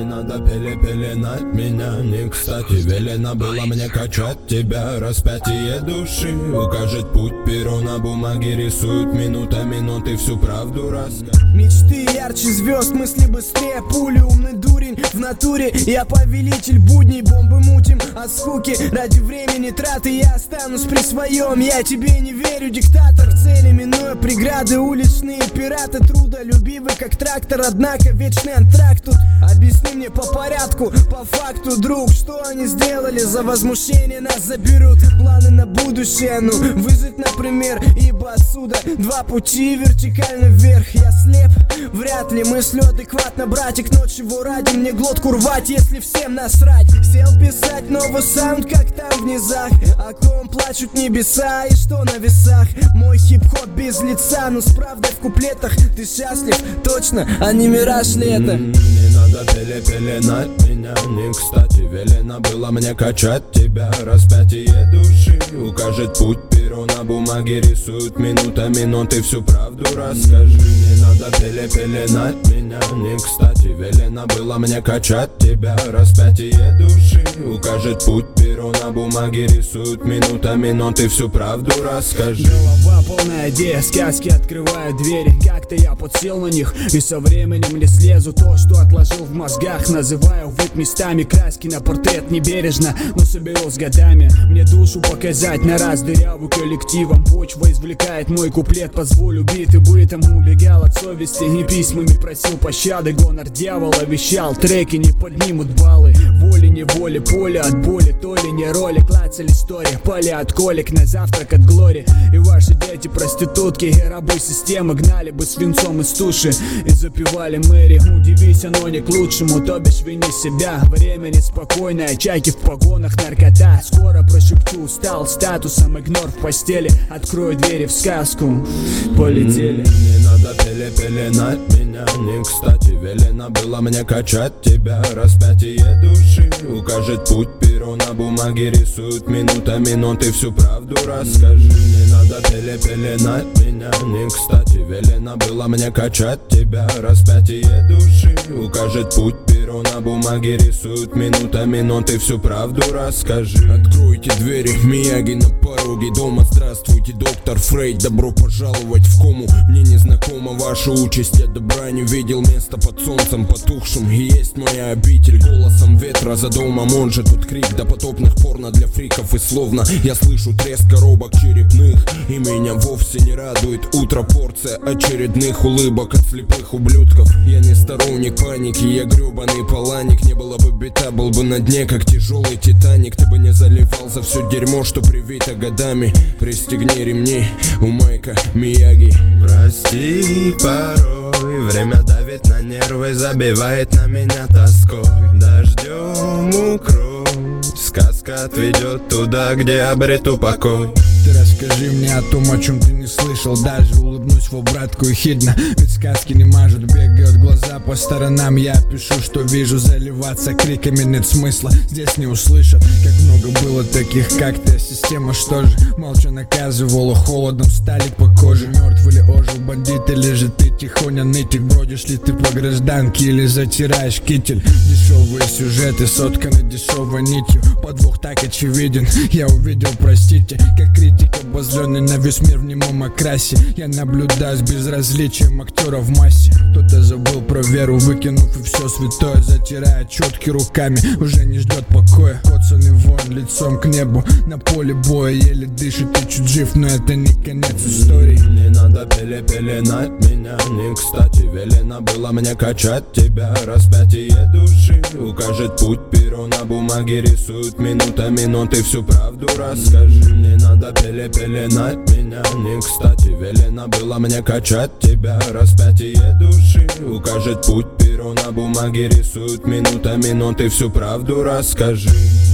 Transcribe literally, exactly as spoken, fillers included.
Не надо пеле-пеленать меня, не кстати велено было мне качать тебя. Распятие души укажет путь, перо на бумаге рисует минута минуты всю правду расскажет. Мечты ярче звезд, мысли быстрее пули. Умный дурень в натуре, я повелитель будней. Бомбы мутим от скуки, ради времени траты я останусь при своем. Я тебе не верю, диктатор цели, минуя преграды. Уличные пираты, трудолюбивы как трактор, однако вечный антракт тут. Объясни мне по порядку, по факту, друг, что они сделали? За возмущение нас заберут. Планы на будущее, ну, выжить, например. Ибо отсюда два пути вертикально вверх. Я слеп, вряд ли мыслю адекватно, братик. Но чего ради мне глотку рвать, если всем насрать? Сел писать новый саунд, как там в низах. О ком плачут небеса и что на весах? Мой хип-хоп без лица, но с правдой в куплетах. Ты счастлив, точно, а не мираж ли это? Не надо пеле-пеленать меня, не кстати велено было мне качать тебя. Распятие души укажет путь, перо на бумаге рисует минута минуты всю правду расскажи. Не надо пеле-пеленать меня, не кстати велено было мне качать тебя. Распятие души укажет путь, перо на бумаге рисует минута минуты всю правду расскажи. Голова полная идея, сказки открывают двери. Как-то я подсел на них и со временем не слезу. То, что отложил в мозгах, называю выть местами. Краски на портрет небережно, но соберу с годами. Мне душу показать на раз дыряву коллективом. Почва извлекает мой куплет, позволю биты бытом. Убегал от совести и письмами просил пощады. Гонор дьявола вещал, треки не поднимут баллы. Волей-неволей, поле от боли, то ли не ролик. Клацали история, поле от колик, на завтрак от глори. И ваши дети проститутки и рабы системы гнали бы свинцом из туши и запивали мэри. Удивись, оно не к лучшему, то бишь вини себя. Время неспокойное, чайки в погонах, наркота. Скоро прошепчу, стал статусом, игнор в постели. Открою двери в сказку, полетели. Не надо пеле-пеленать меня, не кстати велено было мне качать тебя. Распятие души укажет путь, перо на бумаге рисует минута минуты всю правду расскажи. Не надо пеле-пеленать меня, не кстати велено было мне качать тебя. Распятие души укажет путь, перо на бумаге рисует минута минуты всю правду расскажи. Откройте двери, Мияги на пороге дома. Здравствуйте, доктор Фрейд, добро пожаловать в кому. Мне не знакома ваша участь, я добра не видел. Место под солнцем потухшим, и есть моя обитель. Голосом ветра за домом, он же тут крик допотопных порно для фриков. И словно я слышу треск коробок черепных, и меня вовсе не радует утро. Порция очередных улыбок от слепых ублюдков. Я не сторонник паники, я гребаный паланик. Не было бы бита, был бы на дне, как тяжелый Титаник. Ты бы не заливал за все дерьмо, что привито годами. Пристегни ремни, у Майка Мияги. Прости, порой время давит на нервы, забивает на меня тоской. Дождем укрой, сказка отведет туда, где обрету покой. Ты расскажи мне о том, о чем ты не слышал. Даже улыбнусь в обратку ехидно, ведь сказки не мажут, бегают глаза по сторонам. Я пишу, что вижу, заливаться криками нет смысла. Здесь не услышат, как много было таких, как ты. Система что же, молча наказывала, холодом стали по коже. Мертв или ожил бандит, или же ты тихоня нытик? Бродишь ли ты по гражданке или затираешь китель? Дешевые сюжеты сотканы дешевой нитью. Подвох так очевиден, я увидел, простите, как критик обозленный на весь мир в немом окрасе. Я наблюдаю с безразличием актера в массе. Кто-то забыл про веру, выкинув и все святое, затирая четки руками, уже не ждет покоя. Коцанный воин лицом к небу, на поле боя еле дышит и чуть жив, но это не конец истории. Не надо пеле-пеленать меня, не кстати велено было мне качать тебя. Распятие души укажет путь, перо на бумаге рисует минута минуты всю правду расскажи. Не надо пеле-пеленать меня, не кстати велено было мне качать тебя. Распятие души укажет путь, перо на бумаге рисует минута минуты всю правду расскажи.